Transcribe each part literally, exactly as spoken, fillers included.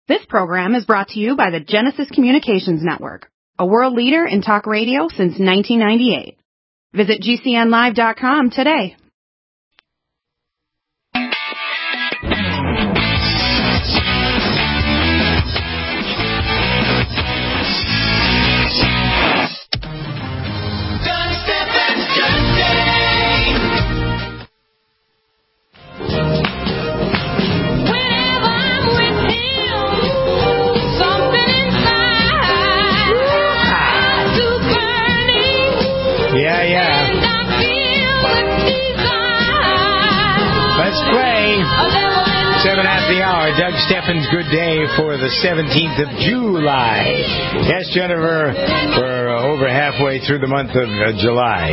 This program is brought to you by the Genesis Communications Network, a world leader in talk radio since nineteen ninety-eight. Visit G C N live dot com today. Yeah, yeah. Let's play. Seven after the hour. Doug Steffens, good day for the seventeenth of July. Yes, Jennifer, we're over halfway through the month of uh, July,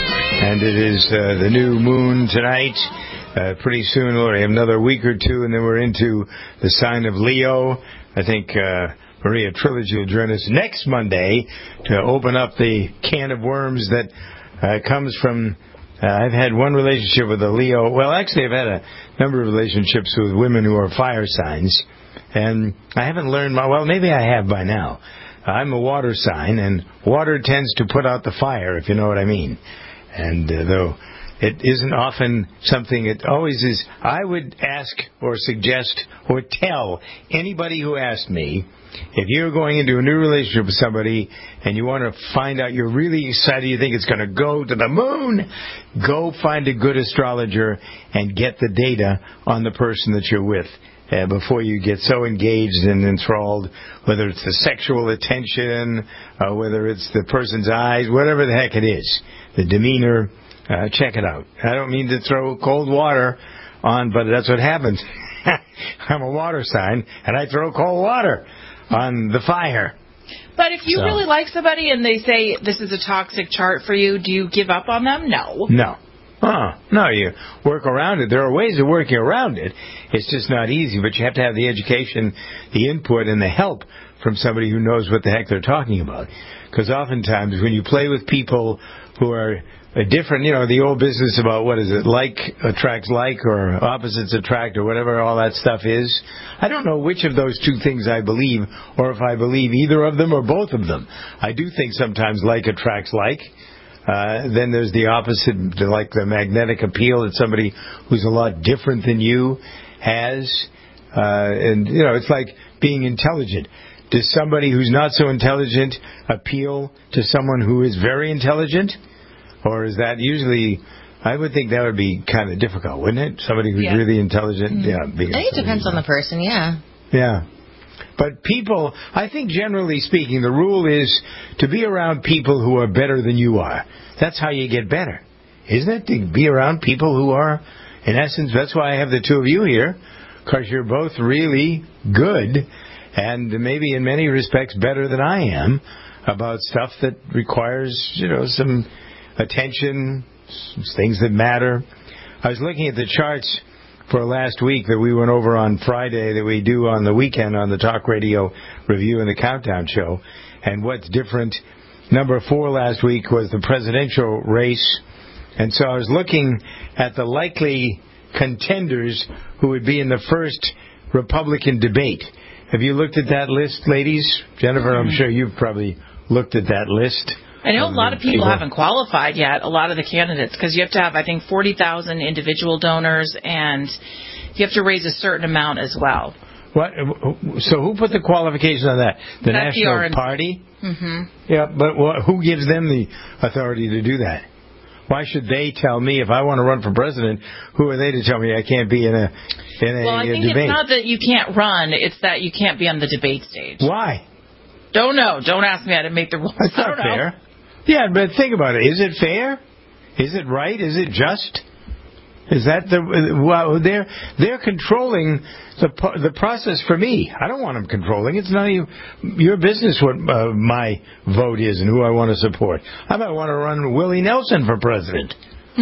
and it is uh, the new moon tonight. Uh, pretty soon, we'll have another week or two, and then we're into the sign of Leo. I think uh, Maria Trilogy will join us next Monday to open up the can of worms that uh, comes from... Uh, I've had one relationship with a Leo. Well, actually, I've had a number of relationships with women who are fire signs, and I haven't learned my... Well, maybe I have by now. I'm a water sign, and water tends to put out the fire, if you know what I mean. And uh, though it isn't often something, it always is... I would ask or suggest or tell anybody who asked me, if you're going into a new relationship with somebody and you want to find out, you're really excited, you think it's going to go to the moon, go find a good astrologer and get the data on the person that you're with uh, before you get so engaged and enthralled, whether it's the sexual attention, uh, whether it's the person's eyes, whatever the heck it is, the demeanor, uh, check it out. I don't mean to throw cold water on, but that's what happens. I'm a water sign, and I throw cold water on the fire. But if you so. really like somebody and they say this is a toxic chart for you, do you give up on them? No. No. Uh, no, you work around it. There are ways of working around it. It's just not easy, but you have to have the education, the input, and the help from somebody who knows what the heck they're talking about. Because oftentimes when you play with people who are a different, you know, the old business about what is it, like attracts like or opposites attract or whatever all that stuff is. I don't know which of those two things I believe or if I believe either of them or both of them. I do think sometimes like attracts like. Uh, then there's the opposite, like the magnetic appeal that somebody who's a lot different than you has. Uh, and, you know, it's like being intelligent. Does somebody who's not so intelligent appeal to someone who is very intelligent? Or is that usually, I would think that would be kind of difficult, wouldn't it? Somebody who's yeah. really intelligent. Mm-hmm. Yeah, I think it depends on the person, yeah. Yeah. But people, I think generally speaking, the rule is to be around people who are better than you are. That's how you get better, isn't it? To be around people who are, in essence, that's why I have the two of you here, because you're both really good and maybe in many respects better than I am about stuff that requires, you know, some attention, things that matter. I was looking at the charts for last week that we went over on Friday that we do on the weekend on the Talk Radio Review and the Countdown Show. And what's different, number four last week was the presidential race. And so I was looking at the likely contenders who would be in the first Republican debate. Have you looked at that list, ladies? Jennifer, I'm sure you've probably looked at that list. I know a lot of people, people haven't qualified yet, a lot of the candidates, because you have to have, I think, forty thousand individual donors, and you have to raise a certain amount as well. What? So who put the qualifications on that? The That's National the Party? Mm-hmm. Yeah, but what, who gives them the authority to do that? Why should they tell me if I want to run for president? Who are they to tell me I can't be in a in a Well, I think debate? It's not that you can't run; it's that you can't be on the debate stage. Why? Don't know. Don't ask me how to make the rules. That's not fair. Yeah, but think about it. Is it fair? Is it right? Is it just? Is that the well? They're they're controlling the the process for me. I don't want them controlling. It's not you, your business what uh, my vote is and who I want to support. I might want to run Willie Nelson for president.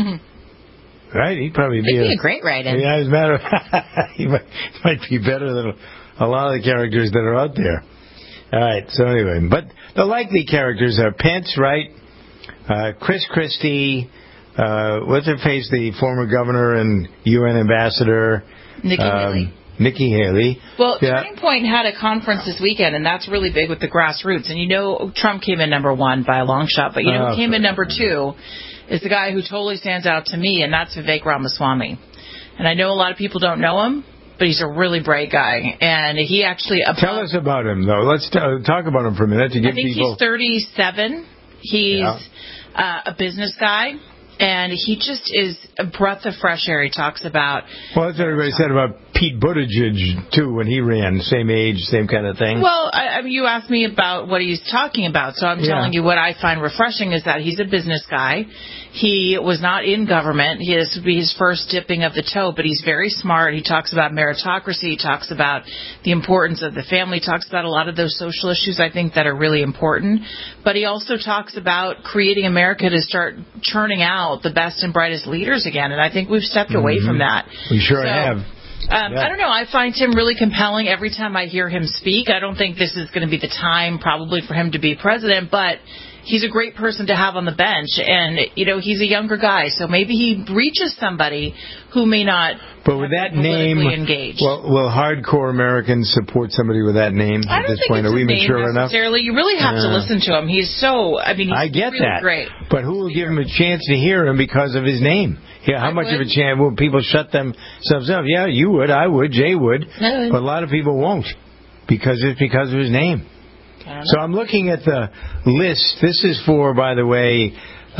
Mm-hmm. Right? He'd probably be, He'd a, be a great write-in. Yeah, as a matter of fact, he might, might be better than a lot of the characters that are out there. All right. So anyway, but the likely characters are Pence, right? Uh, Chris Christie. Uh, what's her face? The former governor and U N ambassador. Nikki um, Haley. Nikki Haley. Well, yeah. Turning Point had a conference this weekend, and that's really big with the grassroots. And you know Trump came in number one by a long shot, but you know uh, who came in number two is the guy who totally stands out to me, and that's Vivek Ramaswamy. And I know a lot of people don't know him, but he's a really bright guy. And he actually... Tell us about him, though. Let's t- talk about him for a minute to give I think people... he's thirty-seven. He's yeah. uh, a business guy. And he just is a breath of fresh air. He talks about... Well, that's what everybody said about Pete Buttigieg, too, when he ran. Same age, same kind of thing. Well, I, I mean, you asked me about what he's talking about, so I'm yeah. telling you what I find refreshing is that he's a business guy. He was not in government. He This would be his first dipping of the toe, but he's very smart. He talks about meritocracy. He talks about the importance of the family. He talks about a lot of those social issues, I think, that are really important. But he also talks about creating America to start churning out the best and brightest leaders again, and I think we've stepped away mm-hmm. from that. We sure so, have. Um, yeah. I don't know. I find him really compelling every time I hear him speak. I don't think this is going to be the time probably for him to be president, but he's a great person to have on the bench. And, you know, he's a younger guy, so maybe he reaches somebody who may not But with that name, engaged. Well, will hardcore Americans support somebody with that name I at don't this think point? it's Are we his mature name enough? Necessarily. You really have uh, to listen to him. He's so, I mean, he's I get really that. great. But who will give him a chance to hear him because of his name? Yeah, how I much would. of a chance will people shut themselves up? Yeah, you would, I would, Jay would, I would. but a lot of people won't because it's because of his name. So I'm looking at the list. This is for, by the way,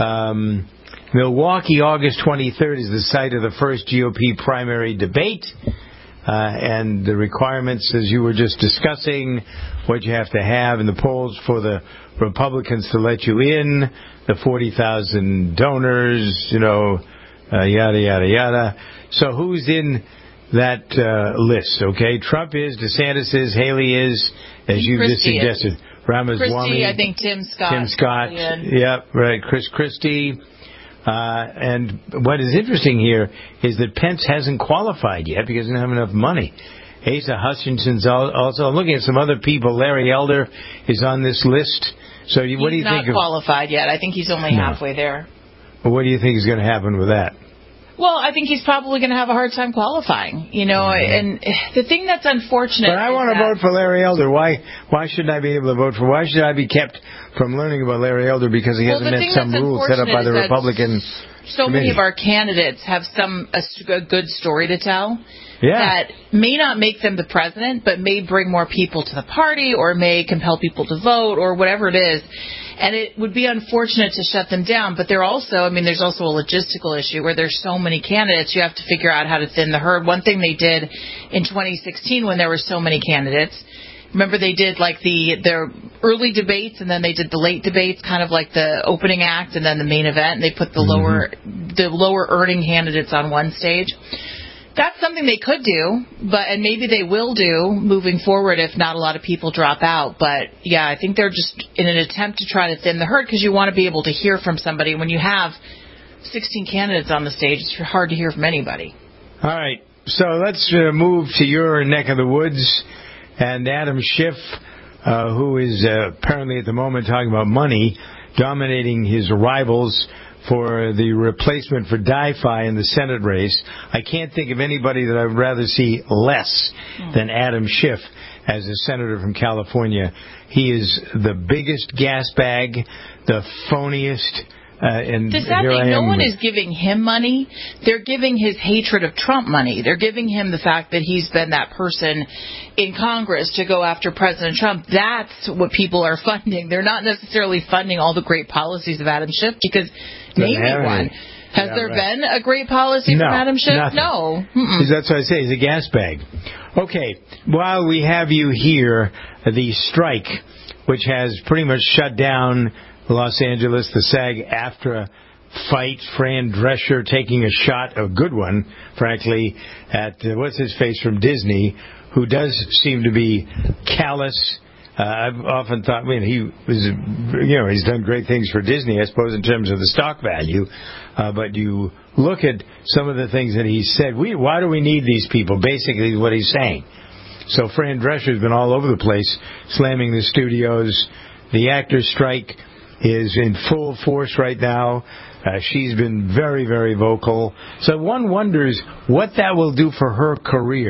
um, Milwaukee, August twenty-third is the site of the first G O P primary debate. Uh, and the requirements, as you were just discussing, what you have to have in the polls for the Republicans to let you in, the forty thousand donors, you know, uh, yada, yada, yada. So who's in that uh, list, okay? Trump is, DeSantis is, Haley is, as you just suggested. Ramaswamy. Christie, I think Tim Scott. Tim Scott. Yeah, right. Chris Christie. Uh, and what is interesting here is that Pence hasn't qualified yet because he doesn't have enough money. Asa Hutchinson's also. I'm looking at some other people. Larry Elder is on this list. So you, what do you think? He's not qualified yet. I think he's only no. halfway there. Well, what do you think is going to happen with that? Well, I think he's probably going to have a hard time qualifying, you know, mm-hmm. and the thing that's unfortunate But I want to vote for Larry Elder. Why Why shouldn't I be able to vote for Why should I be kept from learning about Larry Elder because he well, hasn't met some rules set up by the Republican So committee. many of our candidates have some a, a good story to tell. Yeah. That may not make them the president, but may bring more people to the party or may compel people to vote or whatever it is. And it would be unfortunate to shut them down. But they're also, I mean, there's also a logistical issue where there's so many candidates. You have to figure out how to thin the herd. One thing they did in twenty sixteen when there were so many candidates, remember they did like the their early debates and then they did the late debates, kind of like the opening act and then the main event. And they put the mm-hmm. lower the lower earning candidates on one stage. That's something they could do, but and maybe they will do moving forward if not a lot of people drop out. But, yeah, I think they're just in an attempt to try to thin the herd because you want to be able to hear from somebody. When you have sixteen candidates on the stage, it's hard to hear from anybody. All right. So let's uh, move to your neck of the woods. And Adam Schiff, uh, who is uh, apparently at the moment talking about money, dominating his rivals for the replacement for Di-Fi in the Senate race. I can't think of anybody that I would rather see less than Adam Schiff as a senator from California. He is the biggest gas bag, the phoniest. Uh, and the sad here thing, I am. no one is giving him money. They're giving his hatred of Trump money. They're giving him the fact that he's been that person in Congress to go after President Trump. That's what people are funding. They're not necessarily funding all the great policies of Adam Schiff because maybe one. Has yeah, there right. been a great policy no, from Adam Schiff? Nothing. No. Mm-mm. That's what I say. He's a gas bag. Okay. While we have you here, the strike, which has pretty much shut down Los Angeles, the SAG-AFTRA fight, Fran Drescher taking a shot, a good one, frankly, at, uh, what's his face from Disney, who does seem to be callous. Uh, I've often thought, I mean, he was, you know, he's done great things for Disney, I suppose, in terms of the stock value. Uh, but you look at some of the things that he said. We, why do we need these people? Basically, what he's saying. So Fran Drescher's been all over the place, slamming the studios. The actors' strike is in full force right now. Uh, she's been very, very vocal. So one wonders what that will do for her career.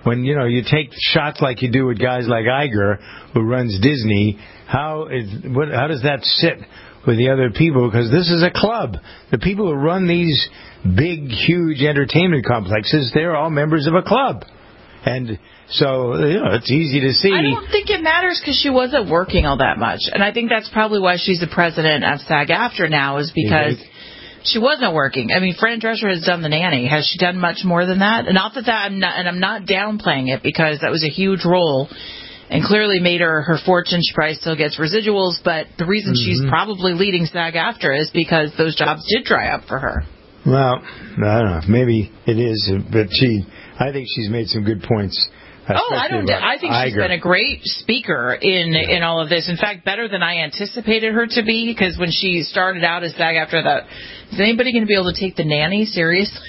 when, you know, you take shots like you do with guys like Iger, who runs Disney, how is what? How does that sit with the other people? Because this is a club. The people who run these big, huge entertainment complexes, they're all members of a club. And so, you know, it's easy to see. I don't think it matters because she wasn't working all that much. And I think that's probably why she's the president of SAG-AFTRA now, is because she wasn't working. I mean, Fran Drescher has done The Nanny. Has she done much more than that? And not that, that I'm not, and I'm not downplaying it, because that was a huge role and clearly made her her fortune. She probably still gets residuals, but the reason mm-hmm. she's probably leading SAG-AFTRA is because those jobs did dry up for her. Well, I don't know. Maybe it is, but she, I think she's made some good points. Oh, I don't. I think Iger. She's been a great speaker in in all of this. In fact, better than I anticipated her to be. Because when she started out as SAG-AFTRA, I thought, is anybody going to be able to take The Nanny seriously?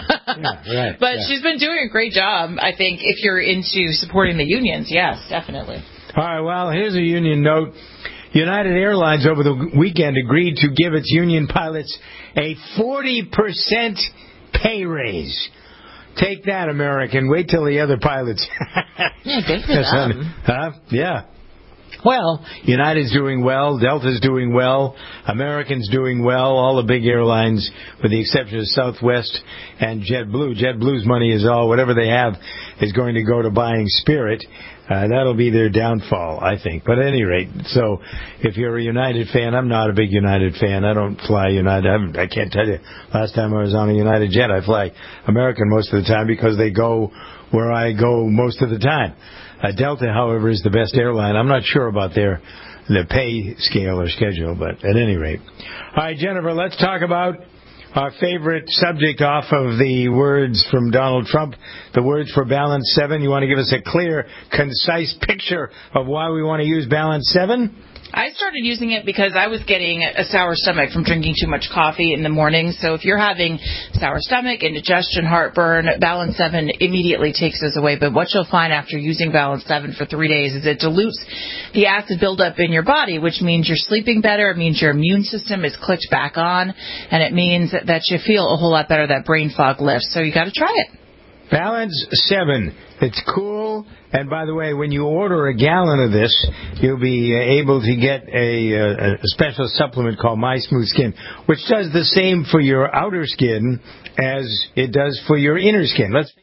yeah, right, but yeah. she's been doing a great job. I think if you're into supporting the unions, yes, definitely. All right. Well, here's a union note. United Airlines over the weekend agreed to give its union pilots a forty percent pay raise. Take that, American. Wait till the other pilots. yeah, good for them. Huh? Yeah. Well, United's doing well, Delta's doing well, American's doing well, all the big airlines, with the exception of Southwest and JetBlue. JetBlue's money is all, whatever they have, is going to go to buying Spirit. Uh, that'll be their downfall, I think. But at any rate, so if you're a United fan, I'm not a big United fan. I don't fly United. I, haven't, I can't tell you. Last time I was on a United jet, I fly American most of the time because they go where I go most of the time. Uh, Delta, however, is the best airline. I'm not sure about their the pay scale or schedule, but at any rate. All right, Jennifer, let's talk about our favorite subject off of the words from Donald Trump, the words for Balance seven. You want to give us a clear, concise picture of why we want to use Balance seven? I started using it because I was getting a sour stomach from drinking too much coffee in the morning. So if you're having sour stomach, indigestion, heartburn, Balance seven immediately takes those away. But what you'll find after using Balance seven for three days is it dilutes the acid buildup in your body, which means you're sleeping better. It means your immune system is clicked back on. And it means that you feel a whole lot better. That brain fog lifts. So you got to try it. Balance seven. It's cool. And by the way, when you order a gallon of this, you'll be able to get a, a, a special supplement called My Smooth Skin, which does the same for your outer skin as it does for your inner skin. Let's.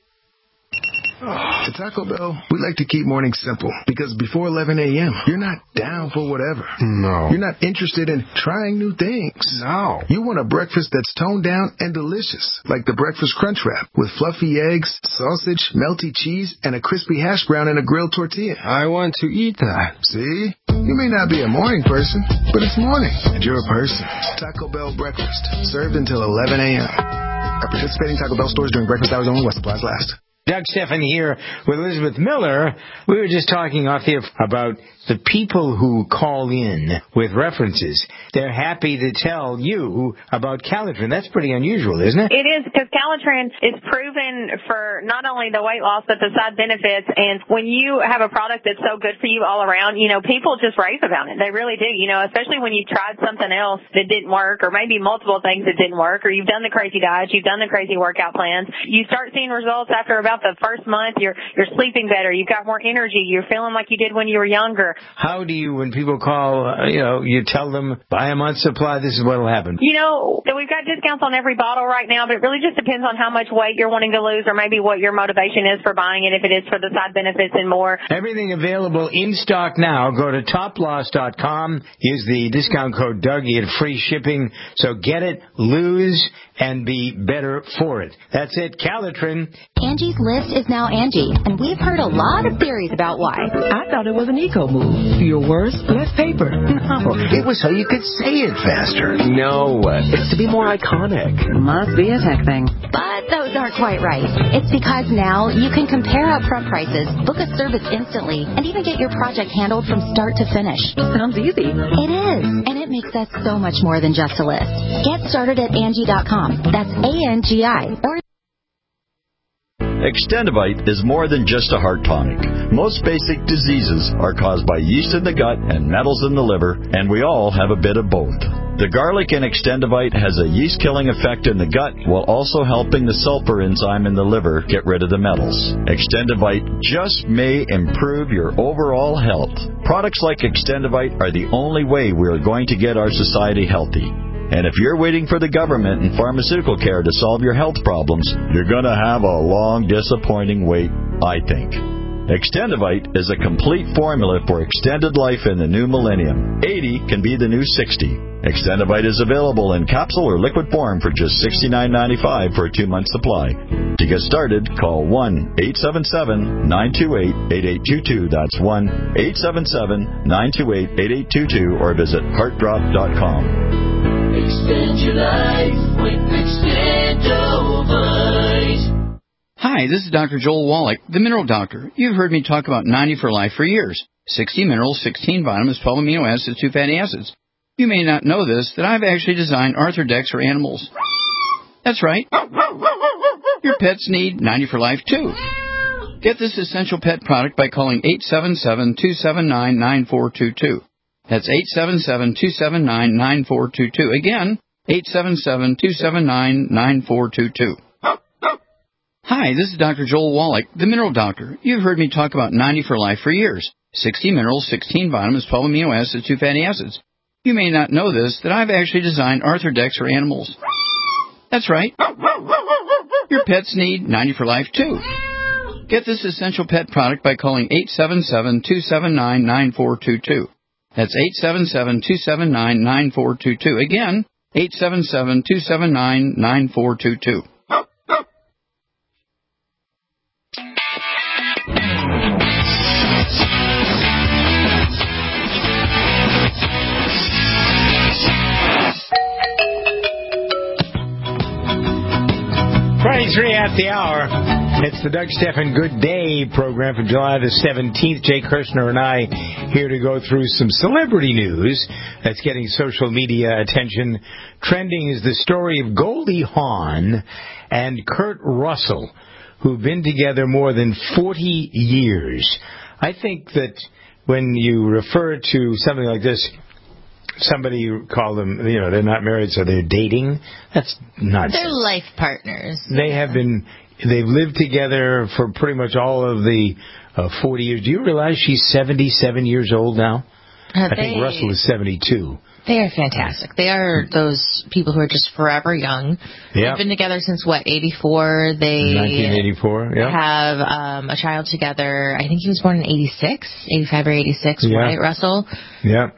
At Taco Bell, we like to keep mornings simple because before eleven a.m., you're not down for whatever. No. You're not interested in trying new things. No. You want a breakfast that's toned down and delicious, like the Breakfast Crunch Wrap with fluffy eggs, sausage, melty cheese, and a crispy hash brown and a grilled tortilla. I want to eat that. See? You may not be a morning person, but it's morning, and you're a person. Taco Bell breakfast, served until eleven a.m. At participating Taco Bell stores during breakfast hours only, while supplies last. Doug Stephan here with Elizabeth Miller. We were just talking off here about the people who call in with references. They're happy to tell you about Calitrin. That's pretty unusual, isn't it? It is, because Calitrin is proven for not only the weight loss, but the side benefits. And when you have a product that's so good for you all around, you know, people just rave about it. They really do, you know, especially when you've tried something else that didn't work, or maybe multiple things that didn't work, or you've done the crazy diets, you've done the crazy workout plans. You start seeing results after about the first month. You're you're sleeping better. You've got more energy. You're feeling like you did when you were younger. How do you, when people call, uh, you know, you tell them, buy a month's supply, this is what will happen? You know, so we've got discounts on every bottle right now, but it really just depends on how much weight you're wanting to lose, or maybe what your motivation is for buying it, if it is for the side benefits and more. Everything available in stock now. Go to top loss dot com. Use the discount code Doug. You get free shipping. So get it, lose, and be better for it. That's it. Calitrin. Angie's List is now Angie, and we've heard a lot of theories about why. I thought it was an eco move. Fewer words, less paper. No, it was so you could say it faster. No, it's to be more iconic. Must be a tech thing. But those aren't quite right. It's because now you can compare upfront prices, book a service instantly, and even get your project handled from start to finish. Sounds easy. It is, and it makes us so much more than just a list. Get started at Angie dot com. That's A N G I. Or Extendivite is more than just a heart tonic. Most basic diseases are caused by yeast in the gut and metals in the liver, and we all have a bit of both. The garlic in Extendivite has a yeast-killing effect in the gut while also helping the sulfur enzyme in the liver get rid of the metals. Extendivite just may improve your overall health. Products like Extendivite are the only way we are going to get our society healthy. And if you're waiting for the government and pharmaceutical care to solve your health problems, you're going to have a long, disappointing wait, I think. Extendivite is a complete formula for extended life in the new millennium. eighty can be the new sixty. Extendivite is available in capsule or liquid form for just sixty-nine ninety-five for a two-month supply. To get started, call one eight seven seven, nine two eight, eight eight two two. That's one eight seven seven, nine two eight, eight eight two two or visit heart drop dot com. Extend your life with Extendivite. Hi, this is Doctor Joel Wallach, the Mineral Doctor. You've heard me talk about ninety for Life for years. sixty minerals, sixteen vitamins, twelve amino acids, two fatty acids. You may not know this, that I've actually designed Arthrodex for animals. That's right. Your pets need ninety for Life, too. Get this essential pet product by calling eight seven seven, two seven nine, nine four two two. That's eight seven seven, two seven nine, nine four two two. Again, eight seven seven, two seven nine, nine four two two. Hi, this is Doctor Joel Wallach, the Mineral Doctor. You've heard me talk about ninety for Life for years. sixty minerals, sixteen vitamins, twelve amino acids, two fatty acids. You may not know this, that I've actually designed Arthrodex for animals. That's right. Your pets need ninety for Life, too. Get this essential pet product by calling eight seven seven, two seven nine, nine four two two. That's eight seven seven, two seven nine, nine four two two. Again, eight seven seven, two seven nine, nine four two two. twenty-three at the hour. It's the Doug Stephan Good Day program for July the seventeenth. Jay Kirshner and I here to go through some celebrity news that's getting social media attention. Trending is the story of Goldie Hawn and Kurt Russell, who've been together more than forty years. I think that when you refer to something like this, somebody call them, you know, they're not married, so they're dating. That's nonsense. They're life partners. They have been, they've lived together for pretty much all of the uh, forty years. Do you realize she's seventy-seven years old now? Uh, I they, think Russell is seventy-two. They are fantastic. They are those people who are just forever young. Yeah. They've been together since, what, eighty-four? They nineteen eighty-four, yeah. have um, a child together. I think he was born in eighty-six, eighty-five or eighty-six, yeah. right, Russell? Yeah.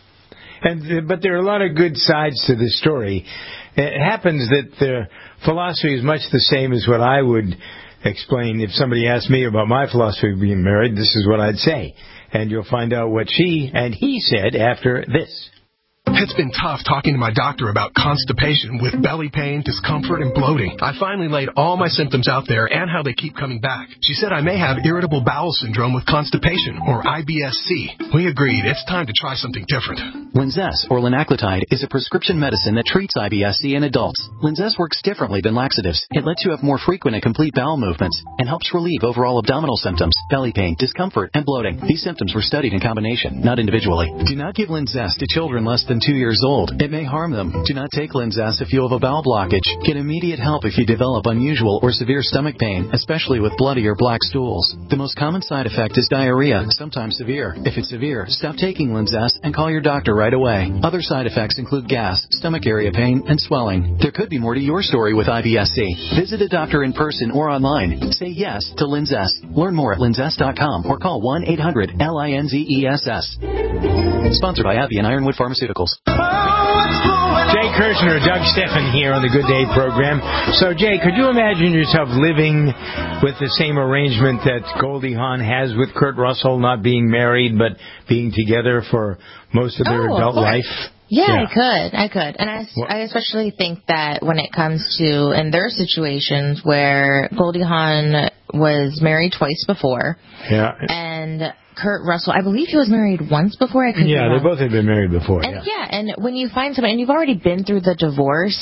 And, but there are a lot of good sides to this story. It happens that the philosophy is much the same as what I would explain. If somebody asked me about my philosophy of being married, this is what I'd say. And you'll find out what she and he said after this. It's been tough talking to my doctor about constipation with belly pain, discomfort, and bloating. I finally laid all my symptoms out there and how they keep coming back. She said I may have irritable bowel syndrome with constipation, or I B S C. We agreed it's time to try something different. Linzess, or linaclotide, is a prescription medicine that treats I B S C in adults. Linzess works differently than laxatives. It lets you have more frequent and complete bowel movements and helps relieve overall abdominal symptoms, belly pain, discomfort, and bloating. These symptoms were studied in combination, not individually. Do not give Linzess to children less than two years old. It may harm them. Do not take Linzess if you have a bowel blockage. Get immediate help if you develop unusual or severe stomach pain, especially with bloody or black stools. The most common side effect is diarrhea, sometimes severe. If it's severe, stop taking Linzess and call your doctor right away. Other side effects include gas, stomach area pain, and swelling. There could be more to your story with I B S C. Visit a doctor in person or online. Say yes to Linzess. Learn more at linzess dot com or call one eight hundred L I N Z E S S. Sponsored by AbbVie and Ironwood Pharmaceuticals. Jay Kirshner, Doug Stephan here on the Good Day program. So, Jay, could you imagine yourself living with the same arrangement that Goldie Hawn has with Kurt Russell, not being married but being together for most of their oh, adult of life? Yeah, yeah, I could. I could. And I, I especially think that when it comes to, in their situations where Goldie Hawn was married twice before. Yeah. And Kurt Russell, I believe he was married once before. I could Yeah, they both had been married before. And yeah. yeah, and when you find somebody, and you've already been through the divorce, and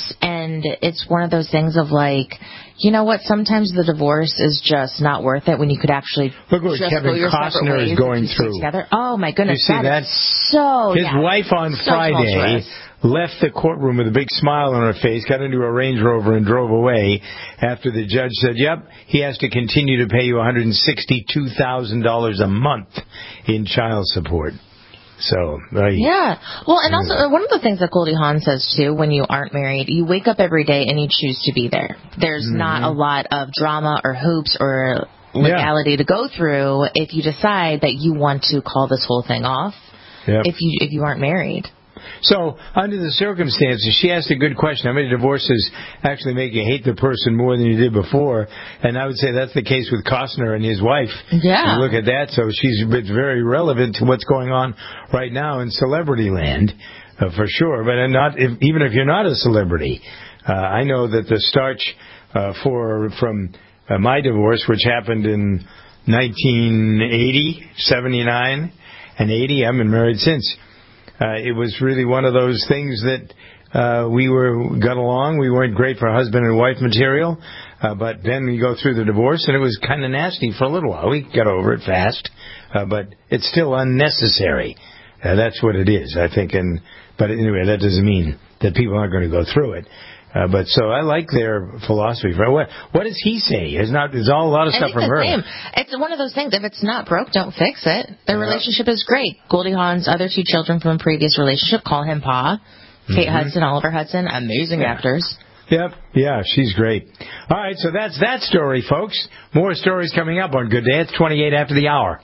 And it's one of those things of like, you know what, sometimes the divorce is just not worth it when you could actually Look what just Kevin go your separate Costner ways is going and stay through. Together. Oh, my goodness. You see that that? is so, His yeah, wife on so Friday tumultuous. left the courtroom with a big smile on her face, got into a Range Rover and drove away after the judge said, yep, he has to continue to pay you one hundred sixty-two thousand dollars a month in child support. So, uh, yeah. Well, and also, uh, one of the things that Goldie Hawn says, too, when you aren't married, you wake up every day and you choose to be there. There's mm-hmm. not a lot of drama or hoops or legality yeah. to go through if you decide that you want to call this whole thing off yep. if you if you aren't married. So, under the circumstances, she asked a good question. How many divorces actually make you hate the person more than you did before? And I would say that's the case with Costner and his wife. Yeah. You look at that, so she's it's very relevant to what's going on right now in celebrity land, uh, for sure. But not if, even if you're not a celebrity. Uh, I know that the starch uh, for from uh, my divorce, which happened in nineteen eighty, seventy-nine, and eighty, I've been married since. Uh, it was really one of those things that uh, we were got along. We weren't great for husband and wife material, uh, but then we go through the divorce, and it was kind of nasty for a little while. We got over it fast, uh, but it's still unnecessary. Uh, that's what it is, I think. And but anyway, that doesn't mean that people aren't going to go through it. Uh, but so I like their philosophy. What what does he say? It's not. There's all a lot of I stuff think from her. Same. It's one of those things. If it's not broke, don't fix it. Their yeah. relationship is great. Goldie Hawn's other two children from a previous relationship call him Pa. Kate mm-hmm. Hudson, Oliver Hudson, amazing yeah. actors. Yep. Yeah, she's great. All right, so that's that story, folks. More stories coming up on Good Day. It's twenty-eight after the hour.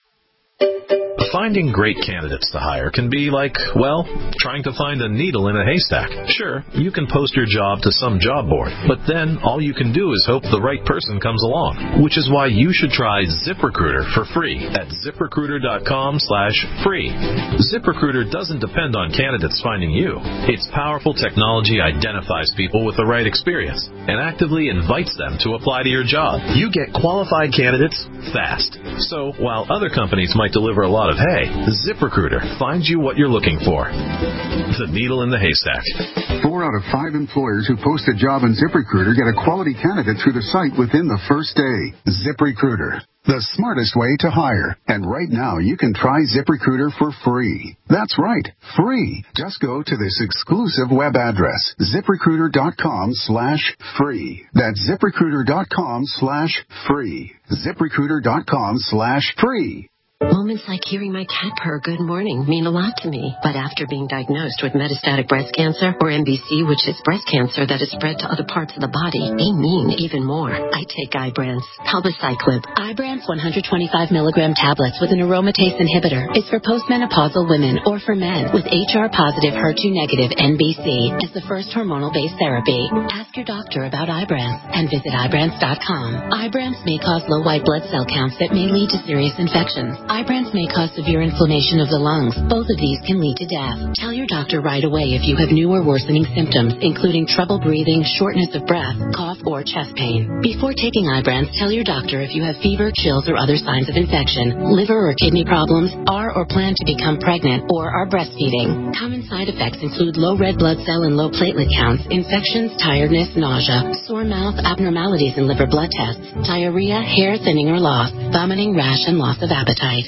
Finding great candidates to hire can be like, well, trying to find a needle in a haystack. Sure, you can post your job to some job board, but then all you can do is hope the right person comes along, which is why you should try ZipRecruiter for free at ZipRecruiter.com slash free. ZipRecruiter doesn't depend on candidates finding you. Its powerful technology identifies people with the right experience and actively invites them to apply to your job. You get qualified candidates fast. So while other companies might deliver a lot of hay, ZipRecruiter finds you what you're looking for. The needle in the haystack. Four out of five employers who post a job in ZipRecruiter get a quality candidate through the site within the first day. ZipRecruiter, the smartest way to hire. And right now, you can try ZipRecruiter for free. That's right, free. Just go to this exclusive web address, ZipRecruiter.com slash free. That's ZipRecruiter.com slash free. ZipRecruiter.com slash free. Moments like hearing my cat purr good morning mean a lot to me. But after being diagnosed with metastatic breast cancer, or M B C, which is breast cancer that is spread to other parts of the body, they mean even more. I take Ibrance, Palbociclib. Ibrance one hundred twenty-five milligram tablets with an aromatase inhibitor is for postmenopausal women or for men with H R positive H E R two negative M B C as the first hormonal-based therapy. Ask your doctor about Ibrance and visit Ibrance dot com. Ibrance may cause low white blood cell counts that may lead to serious infections. Ibrance may cause severe inflammation of the lungs. Both of these can lead to death. Tell your doctor right away if you have new or worsening symptoms, including trouble breathing, shortness of breath, cough, or chest pain. Before taking Ibrance, tell your doctor if you have fever, chills, or other signs of infection, liver or kidney problems, are or plan to become pregnant, or are breastfeeding. Common side effects include low red blood cell and low platelet counts, infections, tiredness, nausea, sore mouth, abnormalities in liver blood tests, diarrhea, hair thinning or loss, vomiting, rash, and loss of appetite.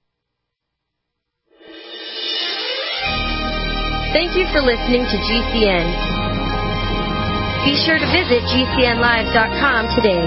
Thank you for listening to G C N. Be sure to visit G C N live dot com today.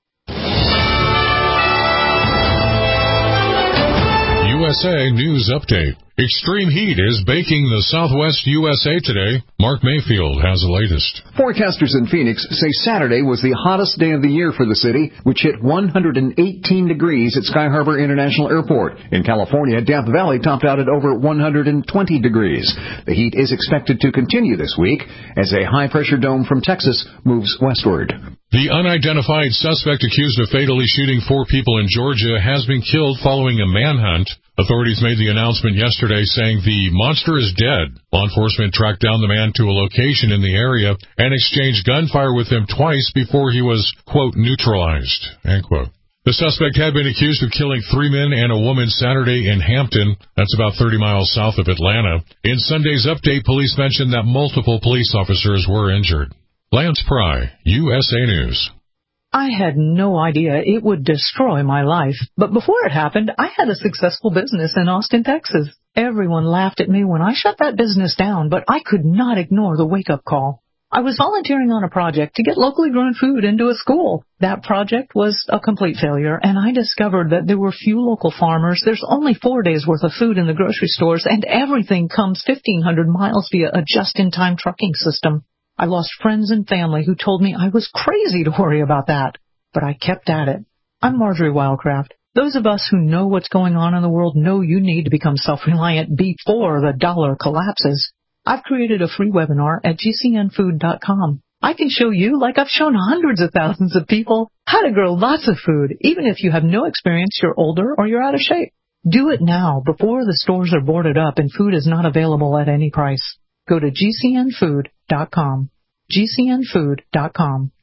U S A News Update. Extreme heat is baking the southwest U S A today. Mark Mayfield has the latest. Forecasters in Phoenix say Saturday was the hottest day of the year for the city, which hit one hundred eighteen degrees at Sky Harbor International Airport. In California, Death Valley topped out at over one hundred twenty degrees. The heat is expected to continue this week as a high-pressure dome from Texas moves westward. The unidentified suspect accused of fatally shooting four people in Georgia has been killed following a manhunt. Authorities made the announcement yesterday saying the monster is dead. Law enforcement tracked down the man to a location in the area and exchanged gunfire with him twice before he was, quote, neutralized, end quote. The suspect had been accused of killing three men and a woman Saturday in Hampton. That's about thirty miles south of Atlanta. In Sunday's update, police mentioned that multiple police officers were injured. Lance Pry, U S A News. I had no idea it would destroy my life, but before it happened, I had a successful business in Austin, Texas. Everyone laughed at me when I shut that business down, but I could not ignore the wake-up call. I was volunteering on a project to get locally grown food into a school. That project was a complete failure, and I discovered that there were few local farmers. There's only four days' worth of food in the grocery stores, and everything comes fifteen hundred miles via a just-in-time trucking system. I lost friends and family who told me I was crazy to worry about that, but I kept at it. I'm Marjorie Wildcraft. Those of us who know what's going on in the world know you need to become self-reliant before the dollar collapses. I've created a free webinar at G C N food dot com. I can show you, like I've shown hundreds of thousands of people, how to grow lots of food, even if you have no experience, you're older, or you're out of shape. Do it now, before the stores are boarded up and food is not available at any price. Go to G C N food dot com. G C N food dot com.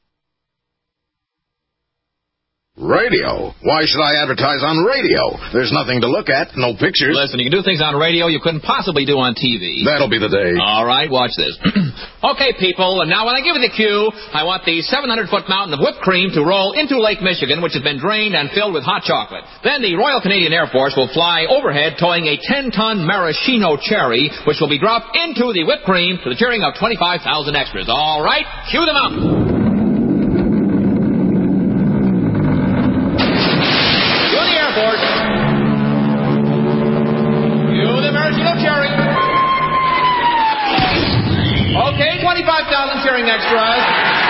Radio? Why should I advertise on radio? There's nothing to look at, no pictures. Listen, you can do things on radio you couldn't possibly do on T V. That'll be the day. All right, watch this. Okay, people, and now when I give you the cue, I want the seven hundred foot mountain of whipped cream to roll into Lake Michigan, which has been drained and filled with hot chocolate. Then the Royal Canadian Air Force will fly overhead towing a ten ton maraschino cherry, which will be dropped into the whipped cream to the cheering of twenty-five thousand extras. All right, cue them up. Okay, twenty-five thousand cheering extras.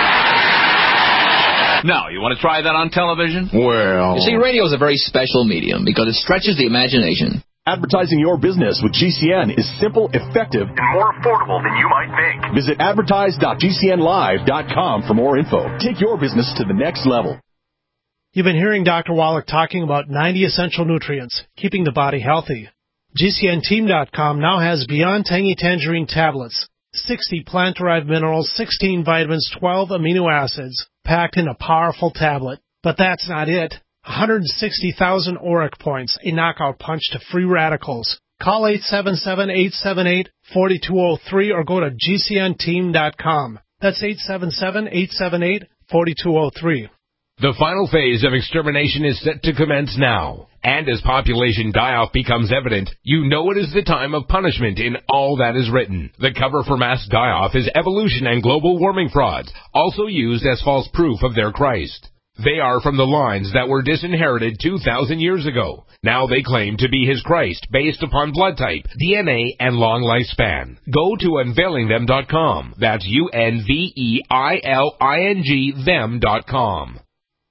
Now, you want to try that on television? Well... You see, radio is a very special medium because it stretches the imagination. Advertising your business with G C N is simple, effective, and more affordable than you might think. Visit advertise dot G C N live dot com for more info. Take your business to the next level. You've been hearing Doctor Wallach talking about ninety essential nutrients, keeping the body healthy. G C N team dot com now has Beyond Tangy Tangerine tablets, sixty plant-derived minerals, sixteen vitamins, twelve amino acids, packed in a powerful tablet. But that's not it. one hundred sixty thousand auric points, a knockout punch to free radicals. Call eight seven seven, eight seven eight, four two zero three or go to G C N team dot com. That's eight seven seven, eight seven eight, four two zero three. The final phase of extermination is set to commence now. And as population die-off becomes evident, you know it is the time of punishment in all that is written. The cover for mass die-off is evolution and global warming frauds, also used as false proof of their Christ. They are from the lines that were disinherited two thousand years ago. Now they claim to be his Christ based upon blood type, D N A, and long lifespan. Go to unveiling them dot com. That's U N V E I L I N G them dot com.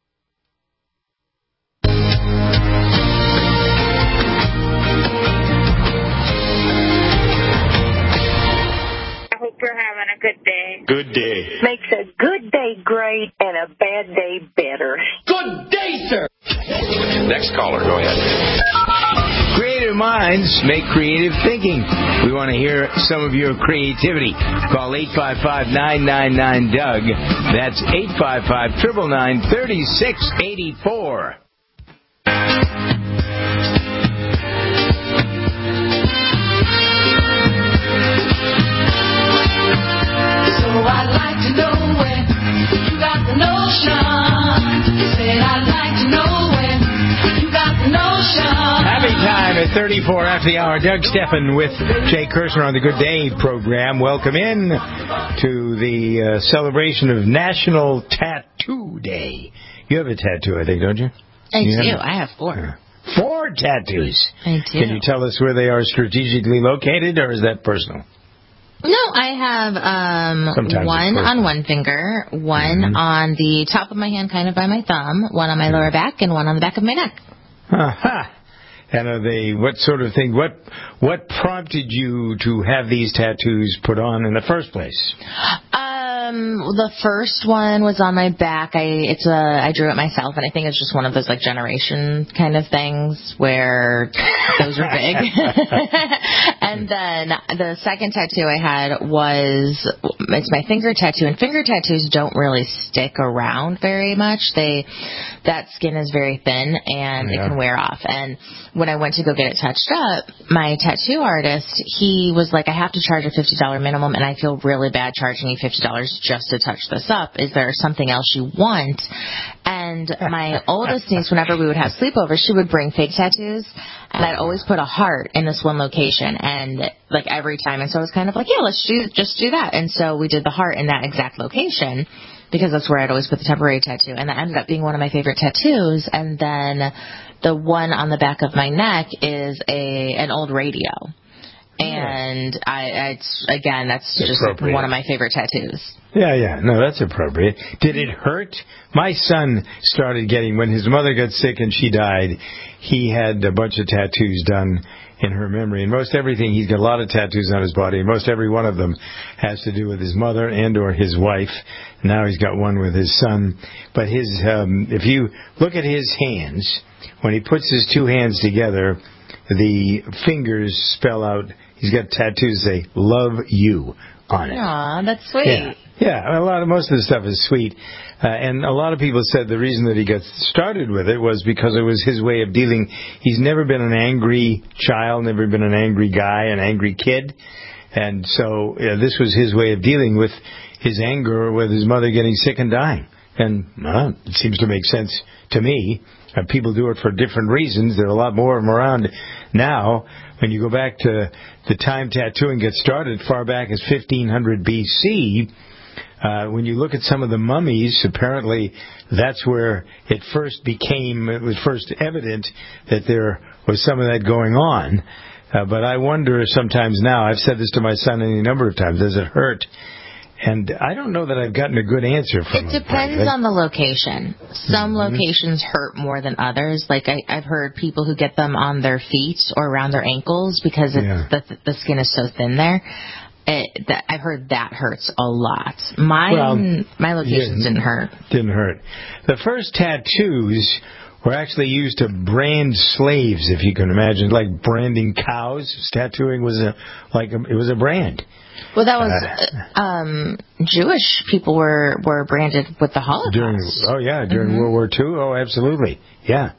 You're having a good day. Good day. Makes a good day great and a bad day better. Good day, sir. Next caller, go ahead. Creative minds make creative thinking. We want to hear some of your creativity. Call eight five five, nine nine nine, D O U G. That's eight five five, nine nine nine, three six eight four. I'd like to know when you got the notion. Said I'd like to know when you got the notion. Happy time at thirty-four after the hour. Doug Steffen with Jay Kirshner on the Good Day program. Welcome in to the uh, celebration of National Tattoo Day. You have a tattoo, I think, don't you? I you do. Have... I have four. Four tattoos? I do. Can you tell us where they are strategically located, or is that personal? No, I have um, one on one finger, one mm-hmm. on the top of my hand, kind of by my thumb, one on my lower back, and one on the back of my neck. Uh-huh. And are they, what sort of thing, what what prompted you to have these tattoos put on in the first place? Um, the first one was on my back. I it's a I drew it myself, and I think it's just one of those like generation kind of things where those are big. And then the second tattoo I had was, it's my finger tattoo, and finger tattoos don't really stick around very much. They, that skin is very thin, and yeah. it can wear off. And when I went to go get it touched up, my tattoo artist, he was like, I have to charge a fifty dollars minimum, and I feel really bad charging you fifty dollars just to touch this up. Is there something else you want? And my oldest niece, whenever we would have sleepovers, she would bring fake tattoos, and I'd always put a heart in this one location, and like every time. And so I was kind of like, yeah, let's do, just do that. And so we did the heart in that exact location, because that's where I'd always put the temporary tattoo. And that ended up being one of my favorite tattoos. And then the one on the back of my neck is a an old radio. And I, it's, again, that's just one of my favorite tattoos. Yeah, yeah. No, that's appropriate. Did it hurt? My son started getting, when his mother got sick and she died, he had a bunch of tattoos done in her memory. And most everything, he's got a lot of tattoos on his body. And most every one of them has to do with his mother and or his wife. Now he's got one with his son. But his, um, if you look at his hands, when he puts his two hands together, the fingers spell out, he's got tattoos that say, love you on it. Aw, that's sweet. Yeah, yeah, a lot of, most of the stuff is sweet. Uh, and a lot of people said the reason that he got started with it was because it was his way of dealing. He's never been an angry child, never been an angry guy, an angry kid. And so yeah, this was his way of dealing with his anger with his mother getting sick and dying. And uh, it seems to make sense to me. Uh, people do it for different reasons. There are a lot more of them around now. When you go back to the time tattooing gets started, far back as fifteen hundred B C, uh, when you look at some of the mummies, apparently that's where it first became, it was first evident that there was some of that going on. Uh, but I wonder sometimes now, I've said this to my son any number of times, does it hurt? And I don't know that I've gotten a good answer from it. It depends on the location. Some mm-hmm. locations hurt more than others. Like I, I've heard people who get them on their feet or around their ankles because it's, yeah. the, the skin is so thin there. It, that, I've heard that hurts a lot. Mine, well, my locations didn't, didn't hurt. Didn't hurt. The first tattoos were actually used to brand slaves, if you can imagine, like branding cows. Tattooing was a like a, it was a brand. Well, that was uh, um, Jewish people were, were branded with the Holocaust. During, oh, yeah, during mm-hmm. World War Two. Oh, absolutely. Yeah.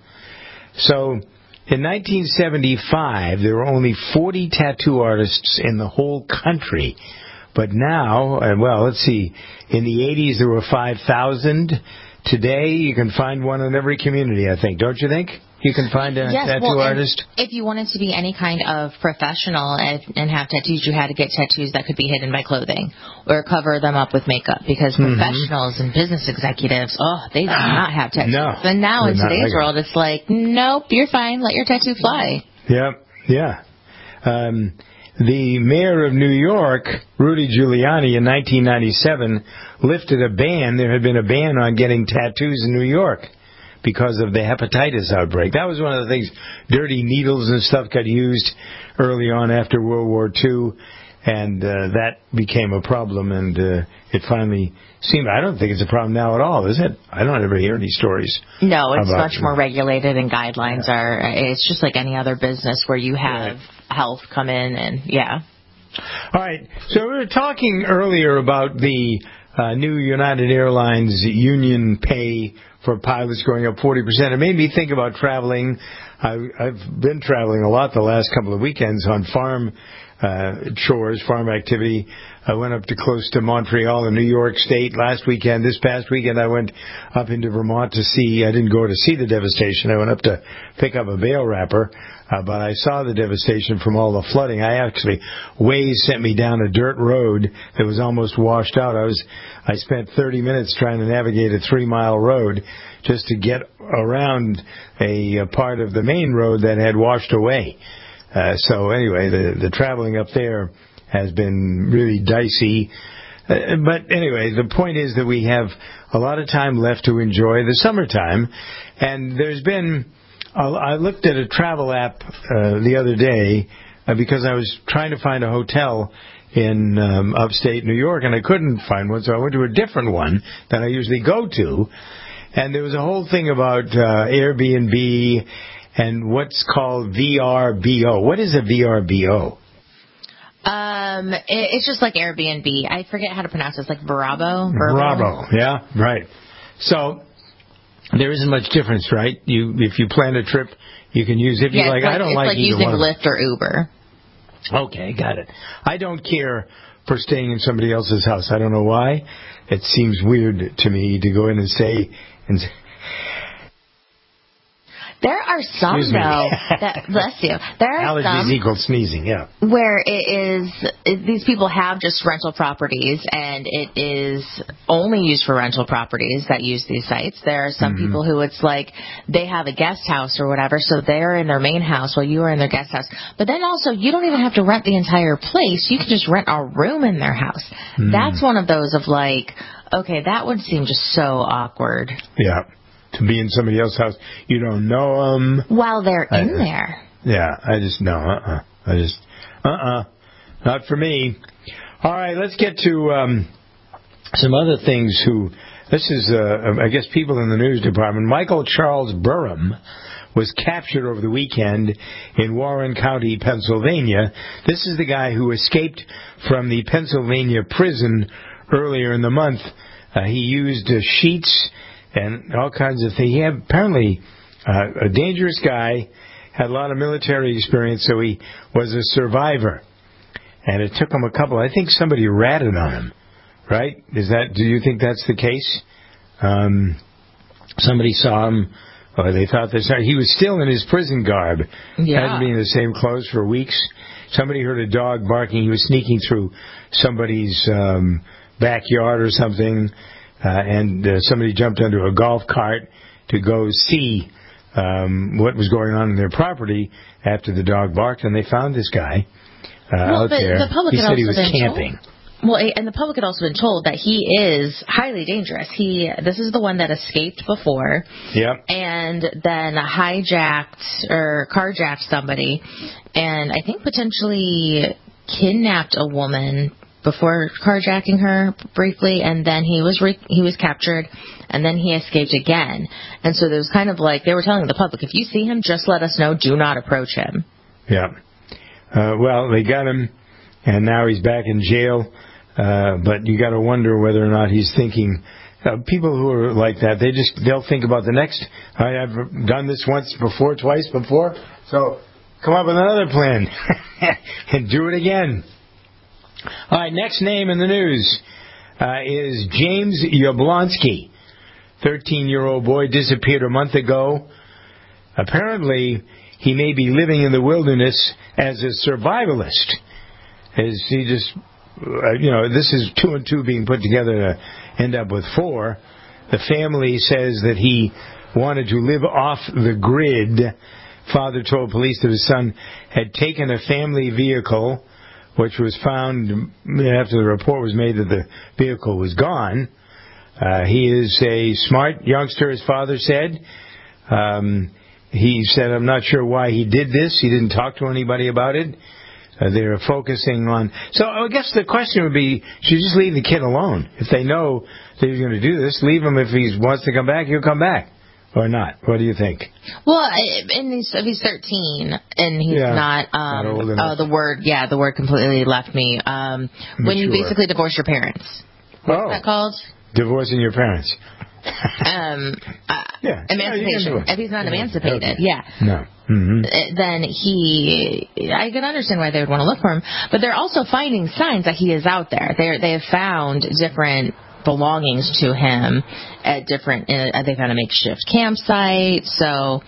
So in nineteen seventy-five, there were only forty tattoo artists in the whole country. But now, uh, well, let's see, in the eighties there were five thousand. Today you can find one in every community, I think. Don't you think? You can find a yes, tattoo well, artist? If you wanted to be any kind of professional and, and have tattoos, you had to get tattoos that could be hidden by clothing or cover them up with makeup, because mm-hmm. professionals and business executives, oh, they do not have tattoos. No, and now in today's like world, it. it's like, nope, you're fine. Let your tattoo fly. Yep, yeah. Um, the mayor of New York, Rudy Giuliani, in nineteen ninety-seven, lifted a ban. There had been a ban on getting tattoos in New York because of the hepatitis outbreak. That was one of the things. Dirty needles and stuff got used early on after World War Two, and uh, that became a problem, and uh, it finally seemed, I don't think it's a problem now at all, is it? I don't ever hear any stories. No, it's about, much more regulated, and guidelines yeah. are, it's just like any other business where you have right. health come in, and yeah. All right, so we were talking earlier about the uh, new United Airlines union pay for pilots going up forty percent. It made me think about traveling. I, I've been traveling a lot the last couple of weekends on farm uh, chores, farm activity. I went up to close to Montreal in New York State last weekend. This past weekend I went up into Vermont to see, I didn't go to see the devastation. I went up to pick up a bale wrapper, uh, but I saw the devastation from all the flooding. I actually, Waze sent me down a dirt road that was almost washed out. I was, I spent thirty minutes trying to navigate a three mile road just to get around a, a part of the main road that had washed away. Uh, so anyway, the, the traveling up there has been really dicey. Uh, but anyway, the point is that we have a lot of time left to enjoy the summertime. And there's been, uh, I looked at a travel app uh, the other day uh, because I was trying to find a hotel in um, upstate New York, and I couldn't find one, so I went to a different one that I usually go to. And there was a whole thing about uh, Airbnb and what's called V R B O. What is a V R B O? Um, it, it's just like Airbnb. I forget how to pronounce it. It's like Bravo. Bravo. Yeah, right. So there isn't much difference, right? You if you plan a trip, you can use if you yeah, like. like. I don't it's like, like either using one of them. Lyft or Uber. Okay, got it. I don't care for staying in somebody else's house. I don't know why. It seems weird to me to go in and stay and. There are some, Excuse me. though, that, bless you, there are Allergies some equal sneezing, yeah. where it is, it, these people have just rental properties, and it is only used for rental properties that use these sites. There are some Mm-hmm. people who it's like they have a guest house or whatever, so they're in their main house while you are in their guest house. But then also, you don't even have to rent the entire place. You can just rent a room in their house. Mm. That's one of those of like, okay, that would seem just so awkward. Yeah. To be in somebody else's house, you don't know them. While they're I, in there. Yeah, I just, no, uh-uh. I just, uh-uh. Not for me. All right, let's get to um, some other things who, this is, uh, I guess, people in the news department. Michael Charles Burham was captured over the weekend in Warren County, Pennsylvania. This is the guy who escaped from the Pennsylvania prison earlier in the month. Uh, he used uh, sheets and all kinds of things. He had apparently uh, a dangerous guy, had a lot of military experience, so he was a survivor. And it took him a couple. I think somebody ratted on him, right? Is that? Do you think that's the case? Um, somebody saw him, or they thought they saw. He was still in his prison garb. Yeah. Hadn't been in the same clothes for weeks. Somebody heard a dog barking. He was sneaking through somebody's um, backyard or something. Uh, and uh, somebody jumped onto a golf cart to go see um, what was going on in their property after the dog barked, and they found this guy uh, well, out but there. The public he had said he also was been camping. Told, well, and the public had also been told that he is highly dangerous. He, this is the one that escaped before, yep. and then hijacked or carjacked somebody, and I think potentially kidnapped a woman before carjacking her briefly, and then he was re- he was captured, and then he escaped again. And so there was kind of like, they were telling the public, if you see him, just let us know, do not approach him. Yeah. Uh, well, they got him, and now he's back in jail, uh, but you got to wonder whether or not he's thinking, uh, people who are like that, they just, they'll think about the next, I, I've done this once before, twice before, so come up with another plan, and do it again. All right, next name in the news uh, is James Yablonsky. thirteen-year-old boy disappeared a month ago. Apparently, he may be living in the wilderness as a survivalist. As he just, uh, you know, this is two and two being put together to end up with four. The family says that he wanted to live off the grid. Father told police that his son had taken a family vehicle, which was found after the report was made that the vehicle was gone. Uh, he is a smart youngster, his father said. Um, he said, I'm not sure why he did this. He didn't talk to anybody about it. Uh, they're focusing on... So I guess the question would be, should you just leave the kid alone? If they know that he's going to do this, leave him. If he wants to come back, he'll come back. Or not? What do you think? Well, and he's, if he's thirteen and he's yeah, not, um, not old enough. oh, the word, yeah, the word completely left me. Um, when you basically divorce your parents. What's oh. that called? Divorcing your parents. um, uh, yeah. Emancipation. Yeah, if he's not emancipated, okay. yeah. No. Mm-hmm. Then he, I can understand why they would want to look for him, but they're also finding signs that he is out there. They they have found different belongings to him at different, uh, they found a makeshift campsite, so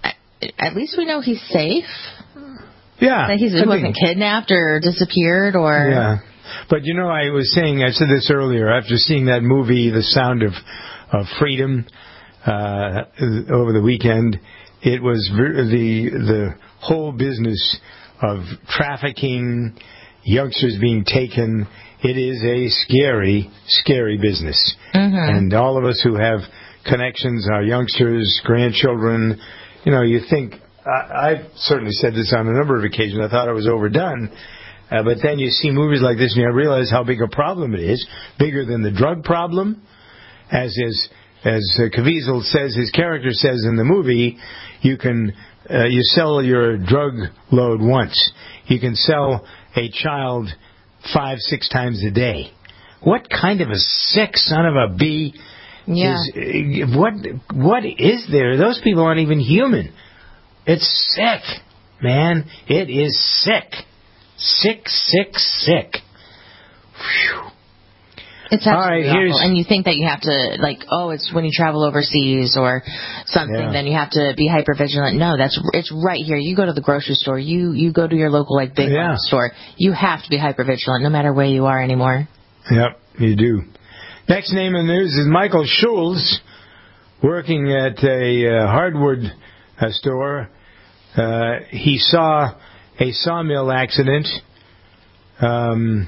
at least we know he's safe. Yeah. That he's, he wasn't kidnapped or disappeared or... Yeah. But, you know, I was saying, I said this earlier, after seeing that movie, The Sound of, of Freedom, uh, over the weekend, it was the the whole business of trafficking, youngsters being taken. It is a scary, scary business. Mm-hmm. And all of us who have connections, our youngsters, grandchildren, you know, you think, I, I've certainly said this on a number of occasions, I thought it was overdone. Uh, but then you see movies like this and you realize how big a problem it is, bigger than the drug problem. As is, as uh, Caviezel says, his character says in the movie, you can uh, you sell your drug load once. You can sell a child five, six times a day. What kind of a sick son of a bee Yeah. is... What, what is there? Those people aren't even human. It's sick, man. It is sick. Sick, sick, sick. Whew. It's All absolutely right, here's- awful. And you think that you have to, like, oh, it's when you travel overseas or something, Yeah. then you have to be hyper vigilant. No, that's it's right here. You go to the grocery store, you you go to your local like big Yeah. store. You have to be hyper vigilant no matter where you are anymore. Yep, you do. Next name in the news is Michael Schulz, working at a uh, hardwood uh, store. Uh, he saw a sawmill accident. Um,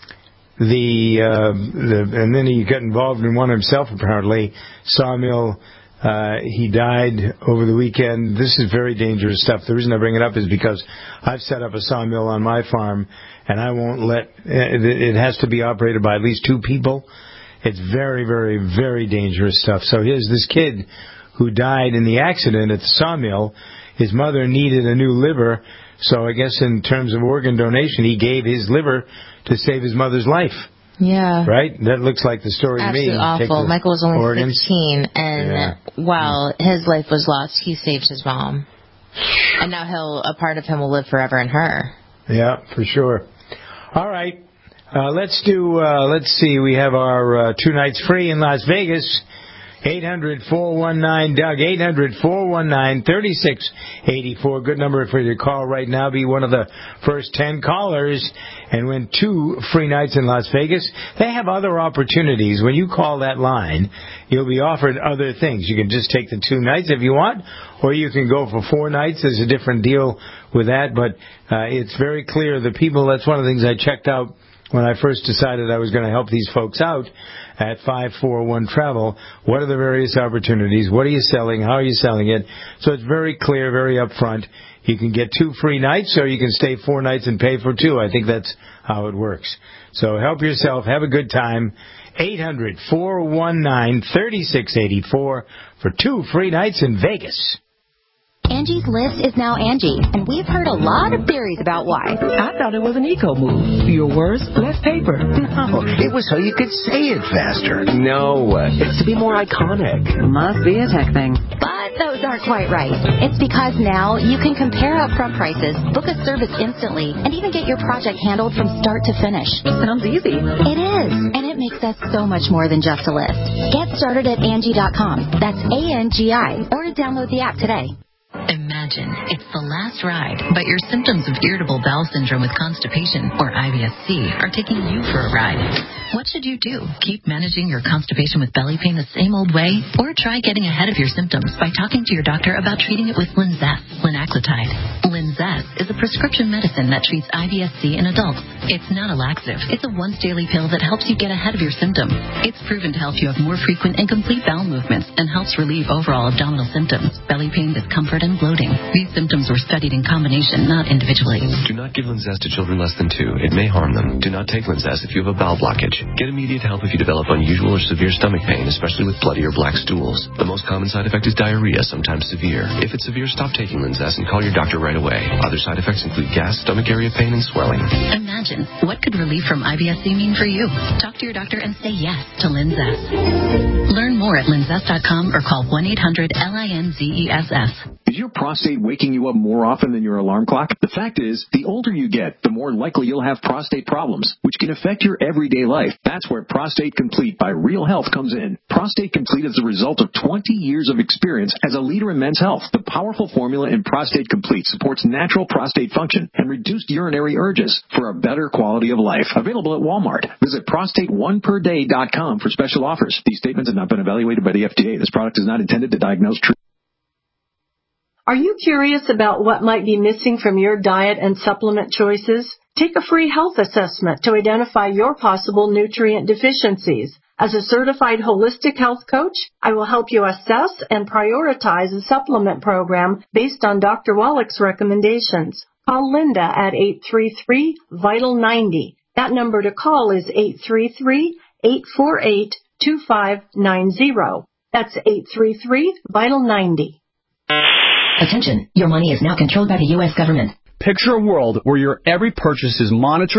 the, uh, the and then he got involved in one himself. Apparently, sawmill. Uh, he died over the weekend. This is very dangerous stuff. The reason I bring it up is because I've set up a sawmill on my farm, and I won't let. It, it has to be operated by at least two people. It's very, very, very dangerous stuff. So here's this kid who died in the accident at the sawmill. His mother needed a new liver, so I guess in terms of organ donation, he gave his liver to save his mother's life. Yeah. Right? That looks like the story Absolutely to me. Take awful. the Michael was only organs. sixteen, and Yeah. while his life was lost, he saved his mom. And now he'll a part of him will live forever in her. Yeah, for sure. All right. Uh, let's do, uh, let's see, we have our uh, two nights free in Las Vegas. eight hundred, four one nine, D O U G, eight hundred, four one nine, three six eight four. Good number for you to call right now. Be one of the first ten callers and win two free nights in Las Vegas. They have other opportunities. When you call that line, you'll be offered other things. You can just take the two nights if you want, or you can go for four nights. There's a different deal with that, but uh, it's very clear. The people, that's one of the things I checked out when I first decided I was going to help these folks out at five four one Travel. What are the various opportunities? What are you selling? How are you selling it? So it's very clear, very upfront. You can get two free nights, or you can stay four nights and pay for two. I think that's how it works. So help yourself. Have a good time. eight hundred, four one nine, three six eight four for two free nights in Vegas. Angie's List is now Angie, and we've heard a lot of theories about why. I thought it was an eco move. Fewer words, less paper. No, it was so you could say it faster. No, it's to be more iconic. Must be a tech thing. But those aren't quite right. It's because now you can compare upfront prices, book a service instantly, and even get your project handled from start to finish. Sounds easy. It is, and it makes us so much more than just a list. Get started at Angie dot com. That's A N G I, or download the app today. Imagine it's the last ride, but your symptoms of irritable bowel syndrome with constipation, or I B S C, are taking you for a ride. What should you do? Keep managing your constipation with belly pain the same old way? Or try getting ahead of your symptoms by talking to your doctor about treating it with Linzess, linaclotide. Linzess is a prescription medicine that treats I B S C in adults. It's not a laxative. It's a once-daily pill that helps you get ahead of your symptom. It's proven to help you have more frequent and complete bowel movements and helps relieve overall abdominal symptoms, belly pain, discomfort, and bloating. These symptoms were studied in combination, not individually. Do not give Linzess to children less than two. It may harm them. Do not take Linzess if you have a bowel blockage. Get immediate help if you develop unusual or severe stomach pain, especially with bloody or black stools. The most common side effect is diarrhea, sometimes severe. If it's severe, stop taking Linzess and call your doctor right away. Other side effects include gas, stomach area pain, and swelling. Imagine, what could relief from I B S C mean for you? Talk to your doctor and say yes to Linzess. Learn more at linzess dot com or call one eight hundred L I N Z E S S. Is your prostate waking you up more often than your alarm clock? The fact is, the older you get, the more likely you'll have prostate problems, which can affect your everyday life. That's where Prostate Complete by Real Health comes in. Prostate Complete is the result of twenty years of experience as a leader in men's health. The powerful formula in Prostate Complete supports natural prostate function and reduced urinary urges for a better quality of life. Available at Walmart. Visit prostate one per day dot com for special offers. These statements have not been evaluated by the F D A. This product is not intended to diagnose treatment. Are you curious about what might be missing from your diet and supplement choices? Take a free health assessment to identify your possible nutrient deficiencies. As a certified holistic health coach, I will help you assess and prioritize a supplement program based on Doctor Wallach's recommendations. Call Linda at eight three three, vital ninety. That number to call is eight three three, eight four eight, two five nine zero. That's eight three three, vital ninety. Attention, your money is now controlled by the U S government. Picture a world where your every purchase is monitored,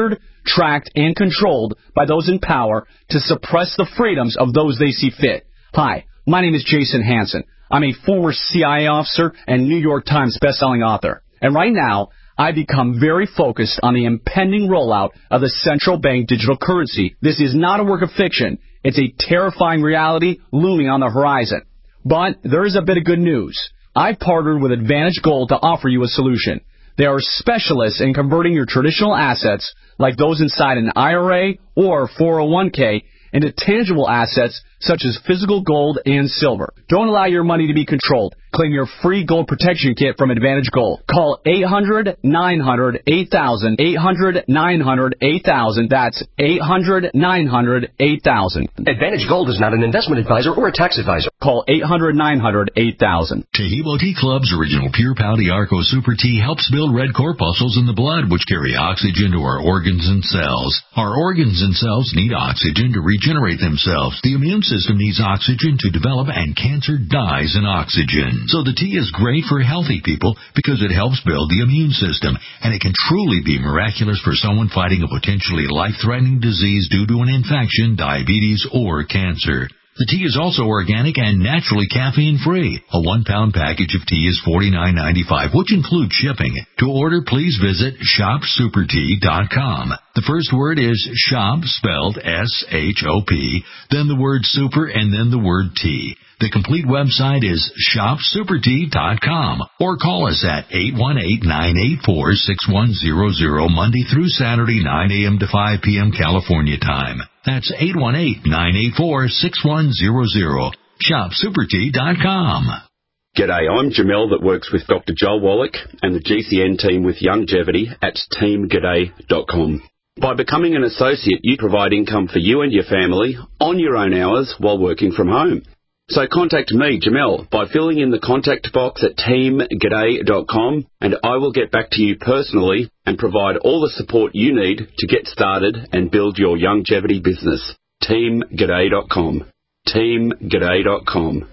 tracked, and controlled by those in power to suppress the freedoms of those they see fit. Hi, my name is Jason Hansen. I'm a former C I A officer and New York Times bestselling author. And right now, I've become very focused on the impending rollout of the central bank digital currency. This is not a work of fiction. It's a terrifying reality looming on the horizon. But there is a bit of good news. I've partnered with Advantage Gold to offer you a solution. They are specialists in converting your traditional assets, like those inside an I R A or four oh one k, into tangible assets such as physical gold and silver. Don't allow your money to be controlled. Claim your free gold protection kit from Advantage Gold. Call eight hundred, nine hundred, eight thousand, eight hundred, nine hundred, eight thousand. That's eight hundred, nine hundred, eight thousand. Advantage Gold is not an investment advisor or a tax advisor. Call eight hundred, nine hundred, eight thousand. Taheebo Tea Club's original Pure Pau Arco Super Tea helps build red corpuscles in the blood, which carry oxygen to our organs and cells. Our organs and cells need oxygen to regenerate themselves. The immune system needs oxygen to develop, and cancer dies in oxygen. So the tea is great for healthy people because it helps build the immune system, and it can truly be miraculous for someone fighting a potentially life-threatening disease due to an infection, diabetes, or cancer. The tea is also organic and naturally caffeine-free. A one-pound package of tea is forty-nine ninety-five, which includes shipping. To order, please visit shop super tea dot com. The first word is shop, spelled S H O P, then the word super, and then the word tea. The complete website is shop super tea dot com, or call us at eight one eight, nine eight four, six one zero zero Monday through Saturday, nine a.m. to five p.m. California time. That's eight one eight, nine eight four, six one zero zero. shop super tea dot com. G'day, I'm Jamel that works with Doctor Joel Wallach and the G C N team with Longevity at team g'day dot com. By becoming an associate, you provide income for you and your family on your own hours while working from home. So contact me, Jamel, by filling in the contact box at team g'day dot com, and I will get back to you personally and provide all the support you need to get started and build your longevity business. team g'day dot com. team g'day dot com.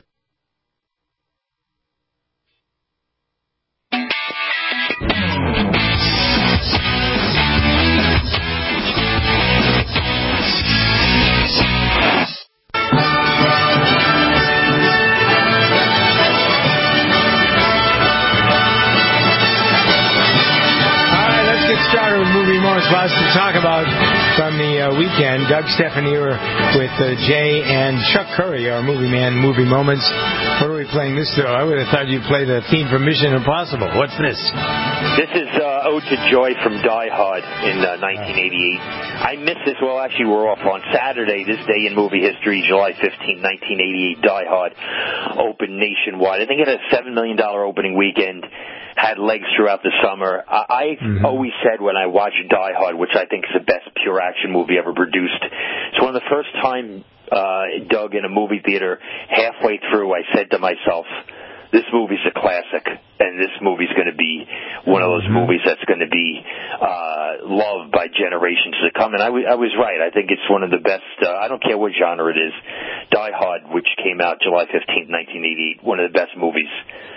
Started with movie most lots to talk about from the uh, weekend. Doug Stephan here with uh, Jay and Chuck Curry, our movie man, movie moments. What are we playing this to? I would have thought you'd play the theme from Mission Impossible. What's this? This is uh, Ode to Joy from Die Hard in uh, nineteen eighty-eight. I missed this. Well, actually, we're off on Saturday, this day in movie history, July fifteenth, nineteen eighty-eight. Die Hard opened nationwide. I think it had a seven million dollars opening weekend. Had legs throughout the summer. I, I mm-hmm. always said when I watched Die Hard, which I think is the best pure action movie ever produced, it's one of the first time, uh, Doug, in a movie theater, halfway through, I said to myself, this movie's a classic, and this movie's going to be one of those movies that's going to be uh, loved by generations to come. And I, w- I was right. I think it's one of the best, uh, I don't care what genre it is, Die Hard, which came out July fifteenth, nineteen eighty-eight, one of the best movies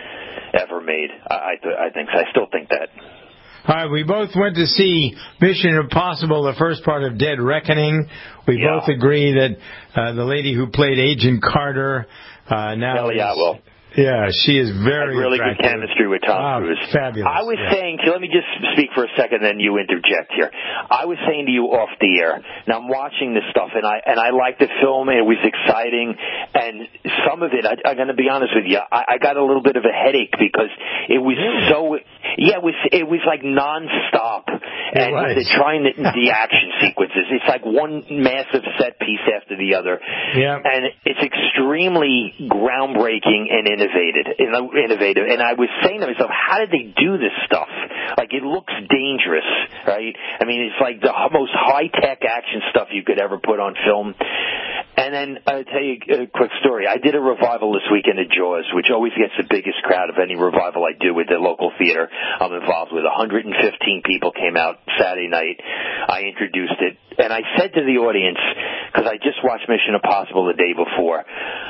ever made. I, th- I think so. I still think that. All right, we both went to see Mission Impossible, the first part of Dead Reckoning. We yeah. both agree that uh, the lady who played Agent Carter uh, now Ellie Atwell. Yeah, she is very had really attractive. good chemistry with Tom oh, Cruise. Fabulous. I was yeah. saying, let me just speak for a second, then you interject here. I was saying to you off the air, now I'm watching this stuff, and I and I liked the film, and it was exciting, and some of it, I, I'm going to be honest with you, I, I got a little bit of a headache because it was really? so, yeah, it was it was like nonstop, and they're trying the, the action sequences. It's like one massive set piece after the other, yeah. and it's extremely groundbreaking and innovative. innovative. And I was saying to myself, how did they do this stuff? Like, it looks dangerous, right? I mean, it's like the most high-tech action stuff you could ever put on film. And then I'll tell you a quick story. I did a revival this weekend at Jaws, which always gets the biggest crowd of any revival I do with the local theater I'm involved with. one hundred fifteen people came out Saturday night. I introduced it. And I said to the audience, because I just watched Mission Impossible the day before,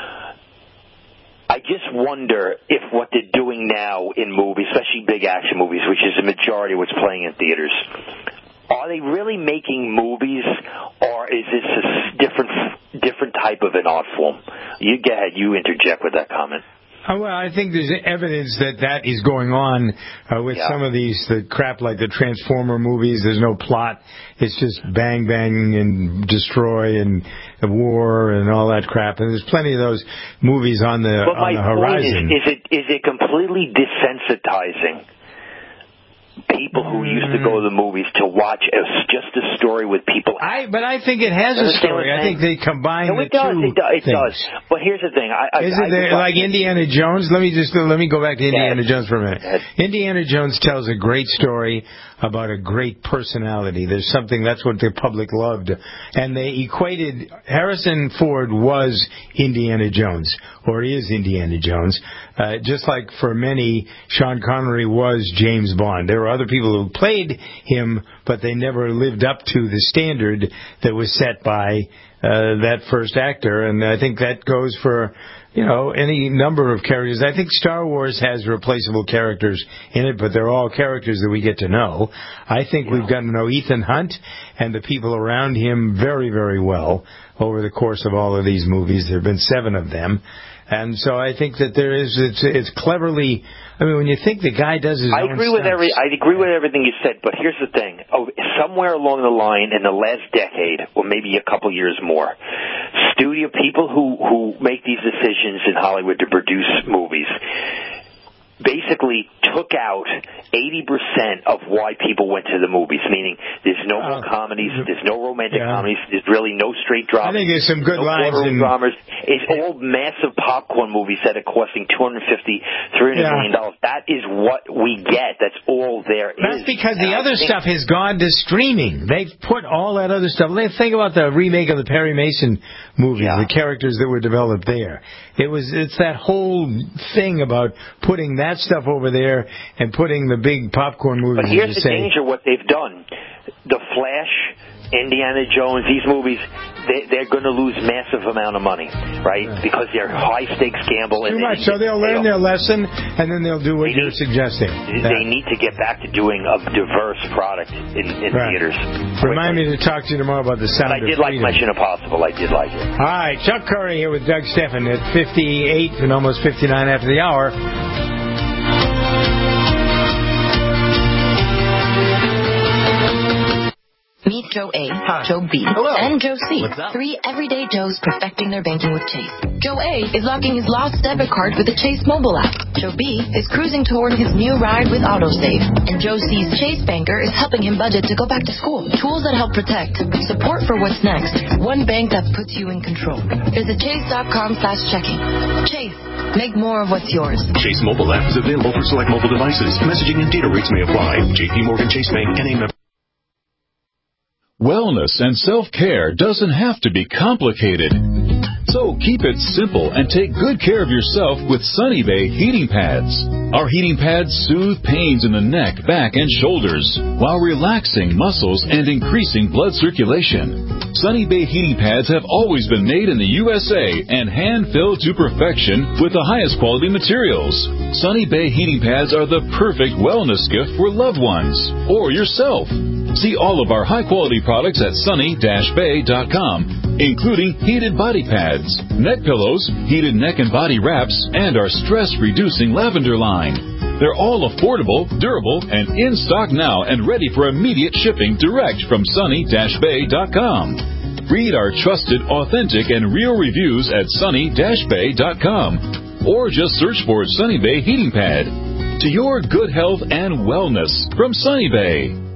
I just wonder if what they're doing now in movies, especially big action movies, which is the majority of what's playing in theaters, are they really making movies, or is this a different different type of an art form? You go ahead. You interject with that comment. Oh, well, I think there's evidence that that is going on uh, with yeah. some of these the crap like the Transformer movies. There's no plot. It's just bang, bang, and destroy and war and all that crap. And there's plenty of those movies on the, but on the horizon. But my point is, is it, is it completely desensitizing people who used to go to the movies to watch a, just a story with people? I, but I think it has a story. I think they combine no, the it does, two it does. It things. does. But here's the thing. I, I, Is it I, there, I, like Indiana Jones? Let me just let me go back to Indiana yeah. Jones for a minute. Yeah. Indiana Jones tells a great story about a great personality. There's something, that's what the public loved. And they equated, Harrison Ford was Indiana Jones, or is Indiana Jones. Uh, just like for many, Sean Connery was James Bond. There were other people who played him, but they never lived up to the standard that was set by uh, that first actor. And I think that goes for, you know, any number of characters. I think Star Wars has replaceable characters in it, but they're all characters that we get to know. I think yeah. we've gotten to know Ethan Hunt and the people around him very, very well over the course of all of these movies. There have been seven of them. And so I think that there is, it's, it's cleverly, I mean, when you think the guy does his I own agree with stunts, every. I agree with everything you said, but here's the thing: oh, somewhere along the line in the last decade, or maybe a couple years more, studio people who who make these decisions in Hollywood to produce movies basically took out eighty percent of why people went to the movies, meaning there's no more uh, comedies, there's no romantic yeah. comedies, there's really no straight dramas. I think there's some good no lines in dramas. It's all massive popcorn movies that are costing two hundred fifty, three hundred yeah. million dollars. That is what we get. That's all there That's is. That's because and the I other think stuff has gone to streaming. They've put all that other stuff. Think about the remake of the Perry Mason movies, yeah. the characters that were developed there. It was, it's that whole thing about putting that stuff over there and putting the big popcorn movies. But here's the say. danger: what they've done, The Flash, Indiana Jones, these movies, they, they're going to lose massive amount of money, right? Yeah. Because they're high stakes gamble. Too and much. They, so they'll they learn their lesson, and then they'll do what they you're need, suggesting. They yeah. need to get back to doing a diverse product in, in right. theaters. Remind me to talk to you tomorrow about the Sound but I of did like Freedom. Mission Impossible. I did like it. All right, Chuck Curry here with Doug Steffen at fifty-eight and almost fifty-nine after the hour. Meet Joe A, Hi. Joe B, Hello. and Joe C. What's up? Three everyday Joes perfecting their banking with Chase. Joe A is locking his lost debit card with the Chase mobile app. Joe B is cruising toward his new ride with AutoSave. And Joe C's Chase banker is helping him budget to go back to school. Tools that help protect. Support for what's next. One bank that puts you in control. Visit chase.com slash checking. Chase. Make more of what's yours. Chase mobile app is available for select mobile devices. Messaging and data rates may apply. J P Morgan Chase Bank and a member. Wellness and self-care doesn't have to be complicated. So keep it simple and take good care of yourself with Sunny Bay heating pads. Our heating pads soothe pains in the neck, back, and shoulders while relaxing muscles and increasing blood circulation. Sunny Bay heating pads have always been made in the U S A and hand-filled to perfection with the highest quality materials. Sunny Bay heating pads are the perfect wellness gift for loved ones or yourself. See all of our high-quality products at sunny dash bay dot com, including heated body pads, neck pillows, heated neck and body wraps, and our stress-reducing lavender line. They're all affordable, durable, and in stock now and ready for immediate shipping direct from sunny dash bay dot com. Read our trusted, authentic, and real reviews at sunny dash bay dot com, or just search for Sunny Bay Heating Pad. To your good health and wellness from Sunny Bay.